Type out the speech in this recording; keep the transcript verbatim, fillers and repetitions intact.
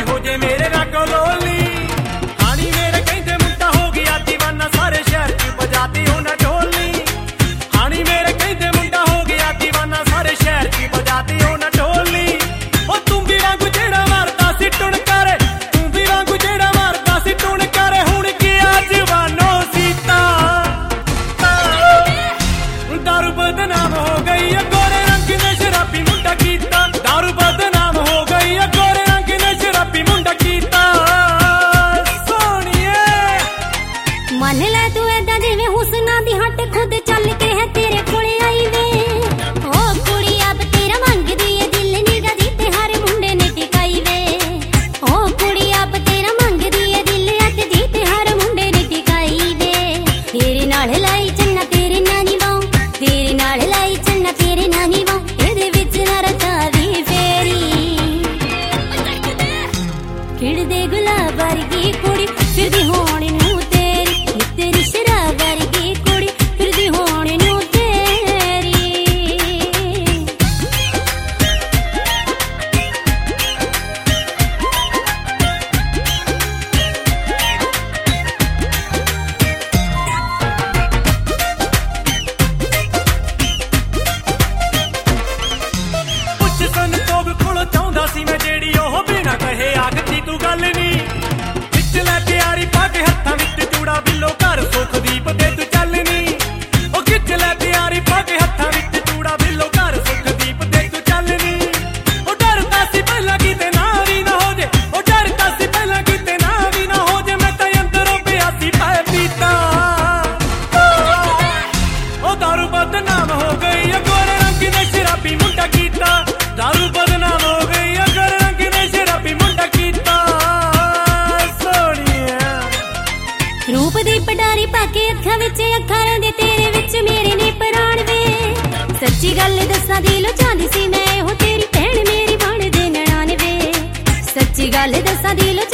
हो जे मेरे रंग लोली। हानी मेरे कहते मुंडा हो गया दीवाना, सारे शहर की बजाती हो ना ढोली। हानी मेरे कहते मुंडा हो गया दीवाना, सारे शहर की बजाती हो ना ढोली। ओ तुम भी वांगू जेड़ा मारदा सी टुण करे, तुम भी वांगू जेड़ा मारदा सी टुण करे, हुण की जवानो सीता दारू बदनाम हो गई है, गोरे रंग ने शराबी मुंडा कीता। दारू बदनाम हो गई है, गोरे रंग ने शराबी मुंडा कीता। सोनिए मन ले तू ऐदा जिवें हुस्ना दी हट खुद चल के है तेरे कोले आई वे। ओ कुड़ी अब तेरा मंगदी है दिल निगा दी ते हर मुंडे ने टिकाई वे। ओ कुड़ी अब तेरा मंगदी है दिल अत दी ते हर मुंडे ने टिकाई वे। तेरे नाल लाई चन्ना तेरे नानी वां, तेरे नाल लाई चन्ना तेरे नानी वां, एदे विच ना रचावी फेरी। खिड़दे गुलाब वर्गी कुड़ी फिरदी होण नूं तेरी, नी तेरी शराब वर्गी कुड़ी फिरदी होण नूं तेरी। पुछ संतोख कोलों चाहुंदा सी मैं जेड़ी ओह बिना कहे आखदी तू गल नी। विच लै प्यारी पा के हत्थां विच चूड़ा बिल्लो घर सुखदीप ते तू चल नी। ओ खिच लै प्यारी पा के हत्थां विच चूड़ा बिल्लो घर सुखदीप ते तू चल नी। ओ डरदा सी पहला किते ना भी ना हो जे, ओ डरदा सी पहला किते ना भी ना हो जे, मैं तां अंदरों पिया सी पै पीता। ओ दारू बदनाम हो गई है, गोरे रंग ने शराबी मुंडा कीता। दारू बदनाम हो गई है, गोरे रंग ने शराबी मुंडा कीता। सोनिया रूप दी पटारी पाके अखां विच अखां दे तेरे विच मेरे ने प्राण वे। सच्ची गल दस्सां दिलों चाहंदी सी मैं हो तेरी भैण मेरी बण दे नणान वे। सच्ची गल दस्सां दिलों